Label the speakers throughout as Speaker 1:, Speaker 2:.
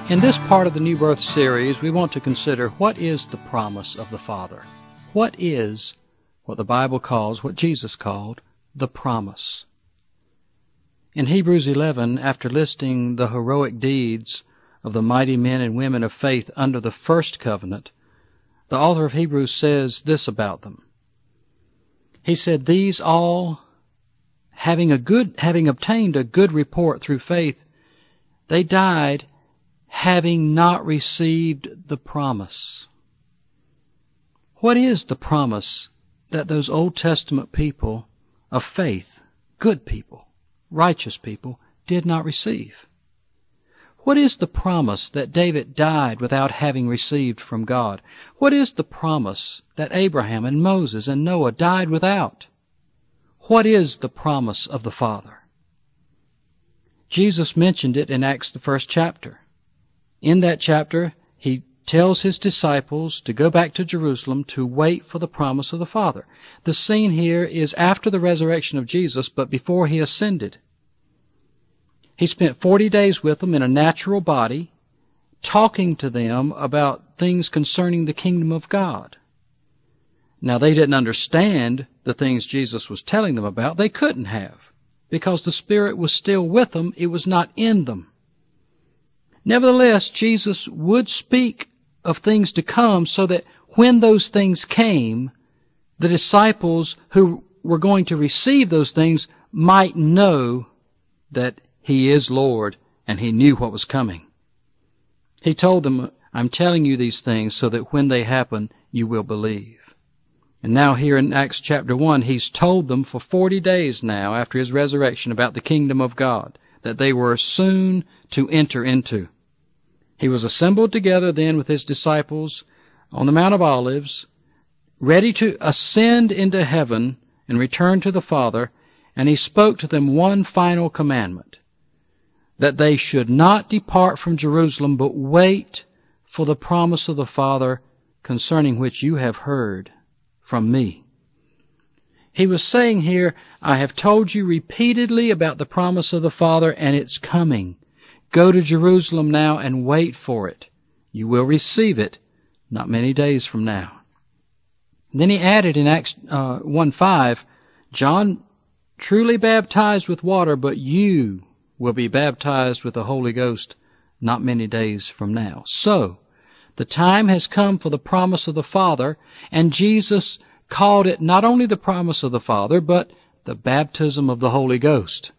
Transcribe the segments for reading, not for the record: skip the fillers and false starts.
Speaker 1: In this part of the New Birth series, we want to consider what is the promise of the Father. What is what the Bible calls, what Jesus called, the promise? In Hebrews 11, after listing the heroic deeds of the mighty men and women of faith under the first covenant, the author of Hebrews says this about them. He said, "These all, having obtained a good report through faith, they died having not received the promise." What is the promise that those Old Testament people of faith, good people, righteous people, did not receive? What is the promise that David died without having received from God? What is the promise that Abraham and Moses and Noah died without? What is the promise of the Father? Jesus mentioned it in Acts, the first chapter. In that chapter, he tells his disciples to go back to Jerusalem to wait for the promise of the Father. The scene here is after the resurrection of Jesus, but before he ascended. He spent 40 days with them in a natural body, talking to them about things concerning the kingdom of God. Now, they didn't understand the things Jesus was telling them about. They couldn't have, because the Spirit was still with them. It was not in them. Nevertheless, Jesus would speak of things to come so that when those things came, the disciples who were going to receive those things might know that He is Lord, and He knew what was coming. He told them, "I'm telling you these things so that when they happen, you will believe." And now here in Acts chapter 1, He's told them for 40 days now after His resurrection about the kingdom of God that they were soon to enter into. He was assembled together then with His disciples on the Mount of Olives, ready to ascend into heaven and return to the Father, and He spoke to them one final commandment, that they should not depart from Jerusalem, but wait for the promise of the Father, concerning which you have heard from me. He was saying here, I have told you repeatedly about the promise of the Father, and it's coming. Go to Jerusalem now and wait for it. You will receive it not many days from now. Then he added in Acts 1:5, John truly baptized with water, but you will be baptized with the Holy Ghost not many days from now. So, the time has come for the promise of the Father, and Jesus called it not only the promise of the Father, but the baptism of the Holy Ghost.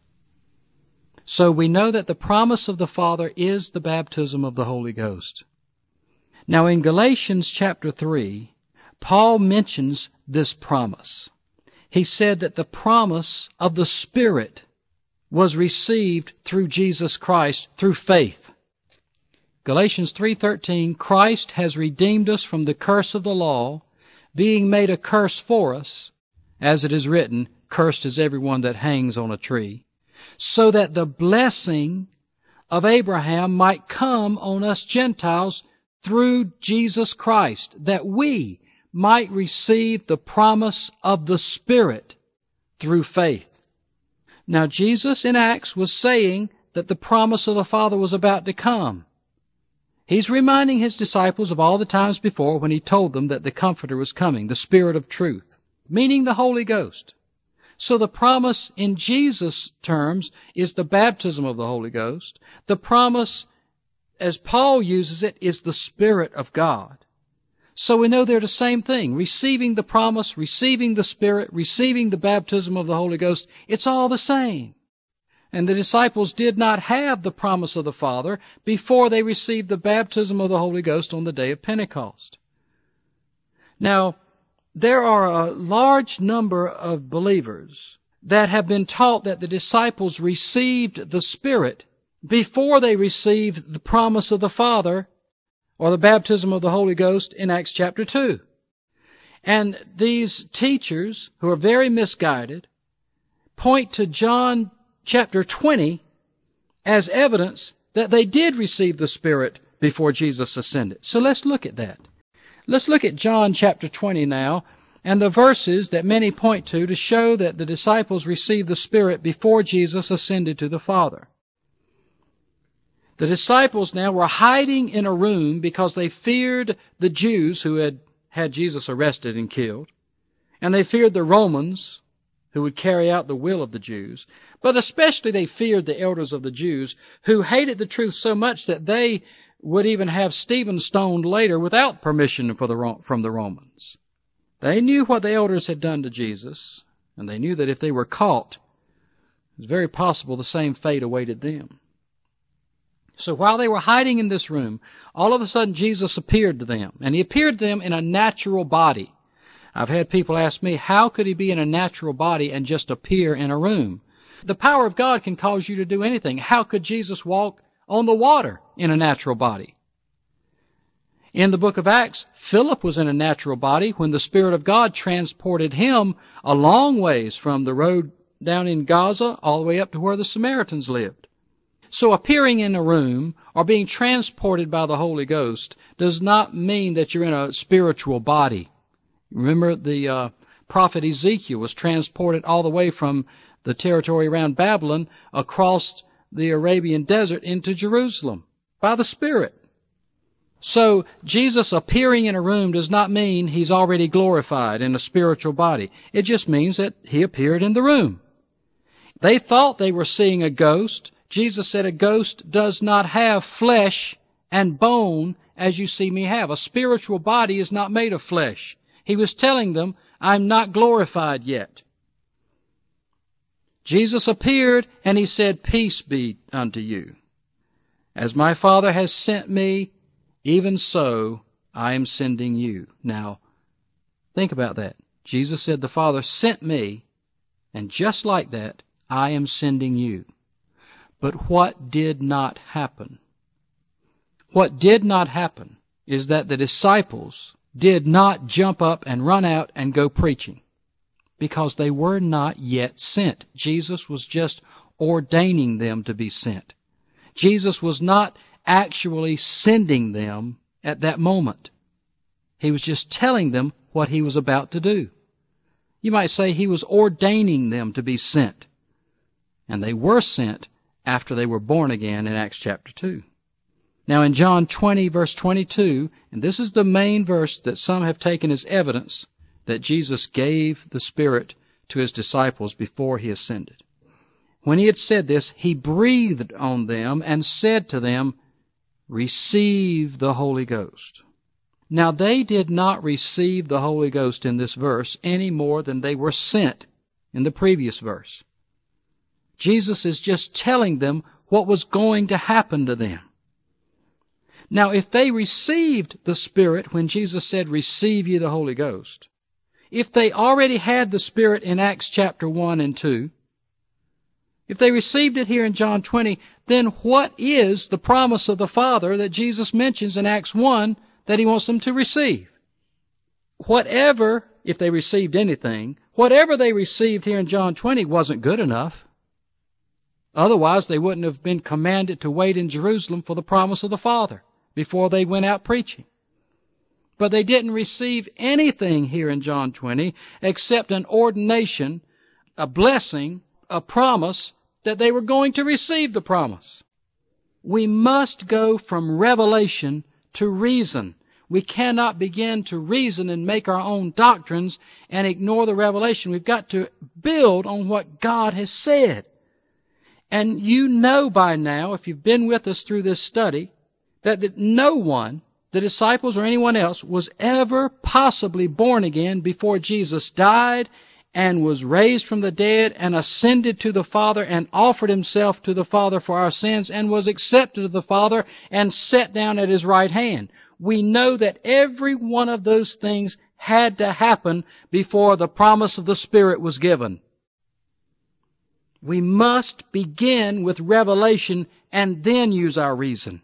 Speaker 1: So we know that the promise of the Father is the baptism of the Holy Ghost. Now in Galatians chapter 3, Paul mentions this promise. He said that the promise of the Spirit was received through Jesus Christ, through faith. Galatians 3:13, Christ has redeemed us from the curse of the law, being made a curse for us, as it is written, cursed is everyone that hangs on a tree, so that the blessing of Abraham might come on us Gentiles through Jesus Christ, that we might receive the promise of the Spirit through faith. Now, Jesus in Acts was saying that the promise of the Father was about to come. He's reminding His disciples of all the times before when He told them that the Comforter was coming, the Spirit of truth, meaning the Holy Ghost. So the promise in Jesus' terms is the baptism of the Holy Ghost. The promise, as Paul uses it, is the Spirit of God. So we know they're the same thing. Receiving the promise, receiving the Spirit, receiving the baptism of the Holy Ghost, it's all the same. And the disciples did not have the promise of the Father before they received the baptism of the Holy Ghost on the day of Pentecost. Now, there are a large number of believers that have been taught that the disciples received the Spirit before they received the promise of the Father or the baptism of the Holy Ghost in Acts chapter 2. And these teachers, who are very misguided, point to John chapter 20 as evidence that they did receive the Spirit before Jesus ascended. So let's look at that. Let's look at John chapter 20 now, and the verses that many point to show that the disciples received the Spirit before Jesus ascended to the Father. The disciples now were hiding in a room because they feared the Jews who had Jesus arrested and killed, and they feared the Romans who would carry out the will of the Jews, but especially they feared the elders of the Jews who hated the truth so much that they would even have Stephen stoned later without permission from the Romans. They knew what the elders had done to Jesus, and they knew that if they were caught, it was very possible the same fate awaited them. So while they were hiding in this room, all of a sudden Jesus appeared to them, and he appeared to them in a natural body. I've had people ask me, how could he be in a natural body and just appear in a room? The power of God can cause you to do anything. How could Jesus walk on the water in a natural body? In the book of Acts, Philip was in a natural body when the Spirit of God transported him a long ways from the road down in Gaza all the way up to where the Samaritans lived. So appearing in a room or being transported by the Holy Ghost does not mean that you're in a spiritual body. Remember, the prophet Ezekiel was transported all the way from the territory around Babylon across the Arabian desert into Jerusalem by the Spirit. So Jesus appearing in a room does not mean he's already glorified in a spiritual body. It just means that he appeared in the room. They thought they were seeing a ghost. Jesus said a ghost does not have flesh and bone as you see me have. A spiritual body is not made of flesh. He was telling them, I'm not glorified yet. Jesus appeared and he said, peace be unto you. As my Father has sent me, even so I am sending you. Now, think about that. Jesus said, the Father sent me, and just like that, I am sending you. But what did not happen? What did not happen is that the disciples did not jump up and run out and go preaching, because they were not yet sent. Jesus was just ordaining them to be sent. Jesus was not actually sending them at that moment. He was just telling them what he was about to do. You might say he was ordaining them to be sent. And they were sent after they were born again in Acts chapter 2. Now in John 20 verse 22, and this is the main verse that some have taken as evidence that Jesus gave the Spirit to his disciples before he ascended. When he had said this, he breathed on them and said to them, receive the Holy Ghost. Now they did not receive the Holy Ghost in this verse any more than they were sent in the previous verse. Jesus is just telling them what was going to happen to them. Now if they received the Spirit when Jesus said, receive ye the Holy Ghost, if they already had the Spirit in Acts chapter 1 and 2, if they received it here in John 20, then what is the promise of the Father that Jesus mentions in Acts 1 that he wants them to receive? Whatever, if they received anything, whatever they received here in John 20 wasn't good enough. Otherwise, they wouldn't have been commanded to wait in Jerusalem for the promise of the Father before they went out preaching. But they didn't receive anything here in John 20 except an ordination, a blessing, a promise that they were going to receive the promise. We must go from revelation to reason. We cannot begin to reason and make our own doctrines and ignore the revelation. We've got to build on what God has said. And you know by now, if you've been with us through this study, that no one, the disciples or anyone else, was ever possibly born again before Jesus died and was raised from the dead and ascended to the Father and offered himself to the Father for our sins and was accepted of the Father and set down at his right hand. We know that every one of those things had to happen before the promise of the Spirit was given. We must begin with revelation and then use our reason.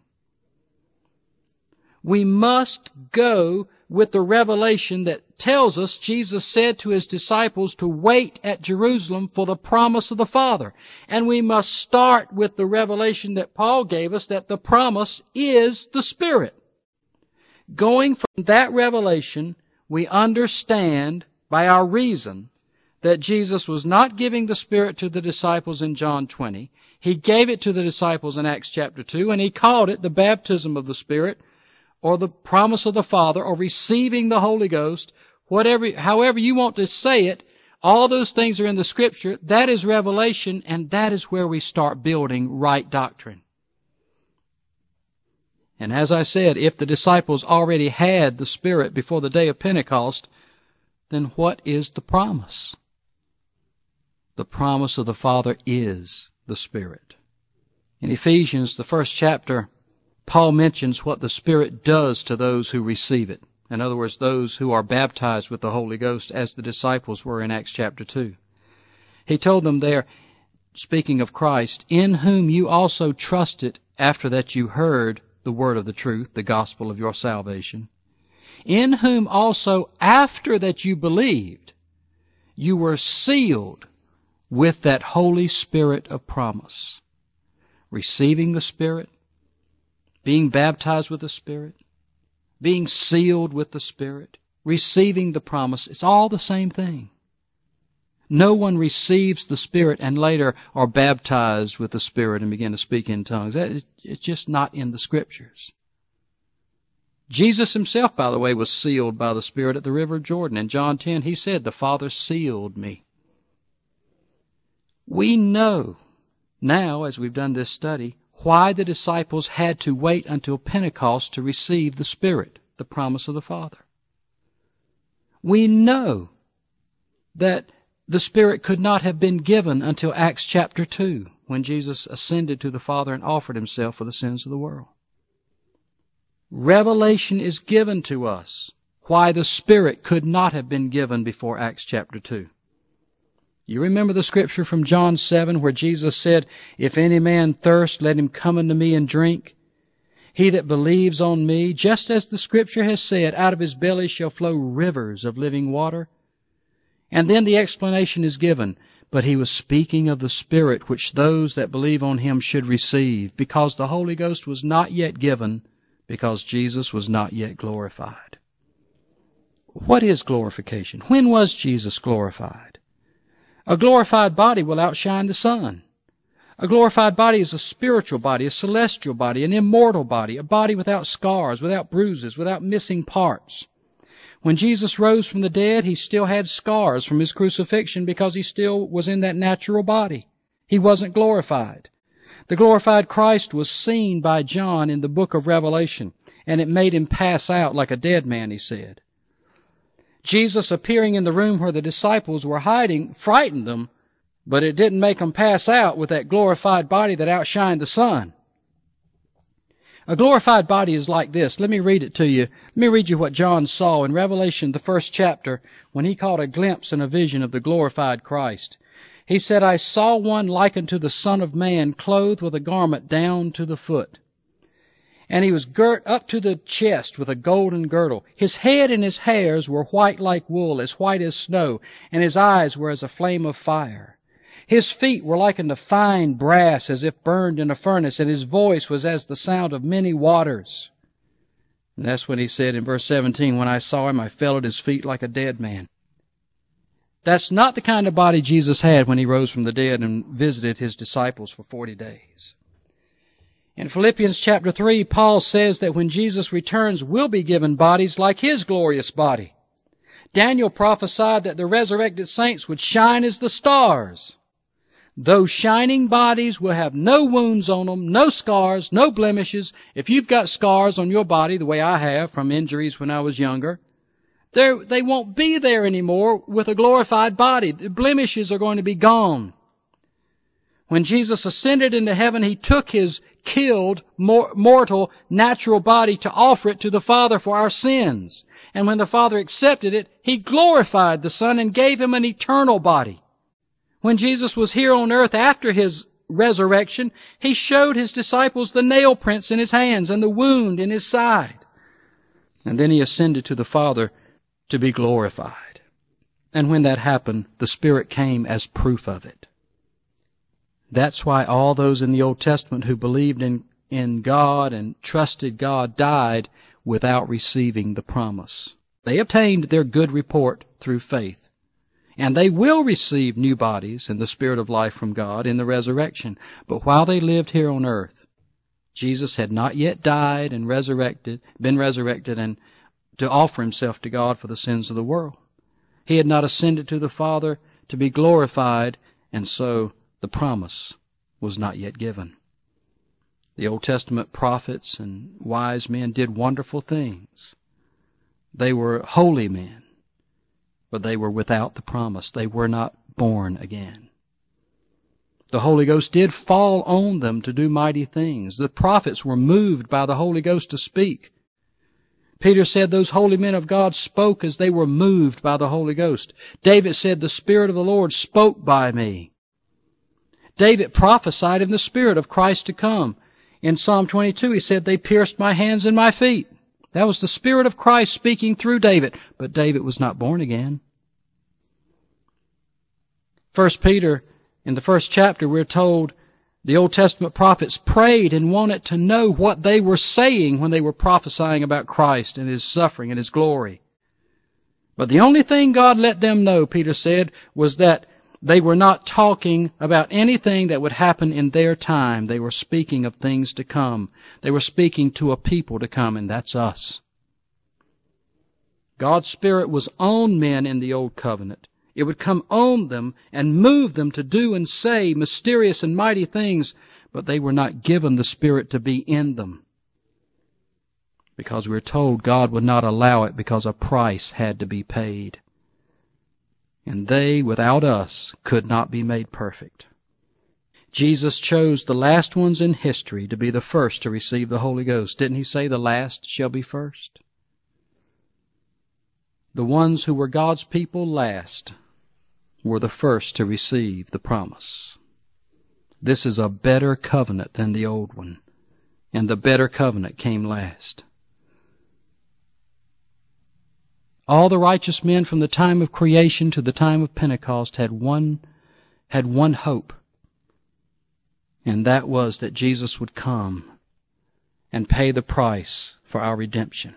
Speaker 1: We must go with the revelation that tells us Jesus said to his disciples to wait at Jerusalem for the promise of the Father. And we must start with the revelation that Paul gave us that the promise is the Spirit. Going from that revelation, we understand by our reason that Jesus was not giving the Spirit to the disciples in John 20. He gave it to the disciples in Acts chapter 2, and he called it the baptism of the Spirit, or the promise of the Father, or receiving the Holy Ghost, however you want to say it. All those things are in the Scripture. That is revelation, and that is where we start building right doctrine. And as I said, if the disciples already had the Spirit before the day of Pentecost, then what is the promise? The promise of the Father is the Spirit. In Ephesians, the first chapter, Paul mentions what the Spirit does to those who receive it. In other words, those who are baptized with the Holy Ghost, as the disciples were in Acts chapter 2. He told them there, speaking of Christ, in whom you also trusted after that you heard the word of the truth, the gospel of your salvation, in whom also after that you believed, you were sealed with that Holy Spirit of promise. Receiving the Spirit, being baptized with the Spirit, being sealed with the Spirit, receiving the promise, it's all the same thing. No one receives the Spirit and later are baptized with the Spirit and begin to speak in tongues. It's just not in the Scriptures. Jesus himself, by the way, was sealed by the Spirit at the river of Jordan. In John 10, he said, the Father sealed me. We know now, as we've done this study, why the disciples had to wait until Pentecost to receive the Spirit, the promise of the Father. We know that the Spirit could not have been given until Acts chapter 2, when Jesus ascended to the Father and offered himself for the sins of the world. Revelation is given to us why the Spirit could not have been given before Acts chapter 2. You remember the scripture from John 7 where Jesus said, if any man thirst, let him come unto me and drink. He that believes on me, just as the scripture has said, out of his belly shall flow rivers of living water. And then the explanation is given, but he was speaking of the Spirit which those that believe on him should receive, because the Holy Ghost was not yet given, because Jesus was not yet glorified. What is glorification? When was Jesus glorified? A glorified body will outshine the sun. A glorified body is a spiritual body, a celestial body, an immortal body, a body without scars, without bruises, without missing parts. When Jesus rose from the dead, he still had scars from his crucifixion because he still was in that natural body. He wasn't glorified. The glorified Christ was seen by John in the book of Revelation, and it made him pass out like a dead man, he said. Jesus appearing in the room where the disciples were hiding frightened them, but it didn't make them pass out with that glorified body that outshined the sun. A glorified body is like this. Let me read it to you. Let me read you what John saw in Revelation, the first chapter, when he caught a glimpse and a vision of the glorified Christ. He said, I saw one likened to the Son of Man, clothed with a garment down to the foot. And he was girt up to the chest with a golden girdle. His head and his hairs were white like wool, as white as snow, and his eyes were as a flame of fire. His feet were like unto fine brass, as if burned in a furnace, and his voice was as the sound of many waters. And that's when he said in verse 17, when I saw him, I fell at his feet like a dead man. That's not the kind of body Jesus had when he rose from the dead and visited his disciples for 40 days. In Philippians chapter 3, Paul says that when Jesus returns, we'll be given bodies like his glorious body. Daniel prophesied that the resurrected saints would shine as the stars. Those shining bodies will have no wounds on them, no scars, no blemishes. If you've got scars on your body, the way I have from injuries when I was younger, they won't be there anymore with a glorified body. The blemishes are going to be gone. When Jesus ascended into heaven, he took his killed, mortal, natural body to offer it to the Father for our sins. And when the Father accepted it, he glorified the Son and gave him an eternal body. When Jesus was here on earth after his resurrection, he showed his disciples the nail prints in his hands and the wound in his side. And then he ascended to the Father to be glorified. And when that happened, the Spirit came as proof of it. That's why all those in the Old Testament who believed in God and trusted God died without receiving the promise. They obtained their good report through faith. And they will receive new bodies in the Spirit of life from God in the resurrection. But while they lived here on earth, Jesus had not yet died and been resurrected and to offer himself to God for the sins of the world. He had not ascended to the Father to be glorified, and so the promise was not yet given. The Old Testament prophets and wise men did wonderful things. They were holy men, but they were without the promise. They were not born again. The Holy Ghost did fall on them to do mighty things. The prophets were moved by the Holy Ghost to speak. Peter said those holy men of God spoke as they were moved by the Holy Ghost. David said, the Spirit of the Lord spoke by me. David prophesied in the Spirit of Christ to come. In Psalm 22, he said, they pierced my hands and my feet. That was the Spirit of Christ speaking through David. But David was not born again. 1 Peter, in the first chapter, we're told the Old Testament prophets prayed and wanted to know what they were saying when they were prophesying about Christ and His suffering and His glory. But the only thing God let them know, Peter said, was that they were not talking about anything that would happen in their time. They were speaking of things to come. They were speaking to a people to come, and that's us. God's Spirit was on men in the Old Covenant. It would come on them and move them to do and say mysterious and mighty things, but they were not given the Spirit to be in them. Because we're told God would not allow it because a price had to be paid. And they, without us, could not be made perfect. Jesus chose the last ones in history to be the first to receive the Holy Ghost. Didn't He say the last shall be first? The ones who were God's people last were the first to receive the promise. This is a better covenant than the old one, and the better covenant came last. All the righteous men from the time of creation to the time of Pentecost had one hope, and that was that Jesus would come and pay the price for our redemption.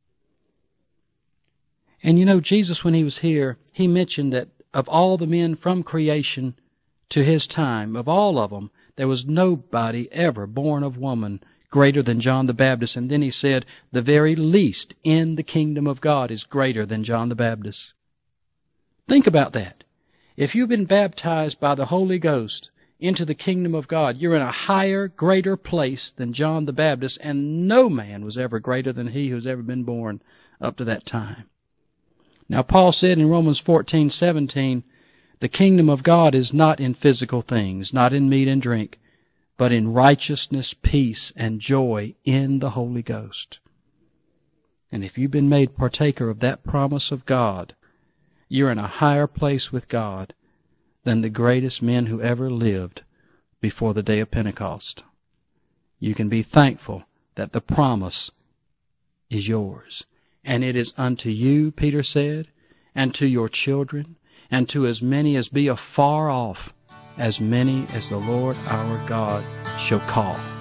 Speaker 1: And you know, Jesus, when He was here, He mentioned that of all the men from creation to His time, of all of them, there was nobody ever born of woman greater than John the Baptist. And then He said, the very least in the kingdom of God is greater than John the Baptist. Think about that. If you've been baptized by the Holy Ghost into the kingdom of God, you're in a higher, greater place than John the Baptist, and no man was ever greater than he who's ever been born up to that time. Now, Paul said in Romans 14:17, the kingdom of God is not in physical things, not in meat and drink, but in righteousness, peace, and joy in the Holy Ghost. And if you've been made partaker of that promise of God, you're in a higher place with God than the greatest men who ever lived before the day of Pentecost. You can be thankful that the promise is yours. And it is unto you, Peter said, and to your children, and to as many as be afar off, as many as the Lord our God shall call.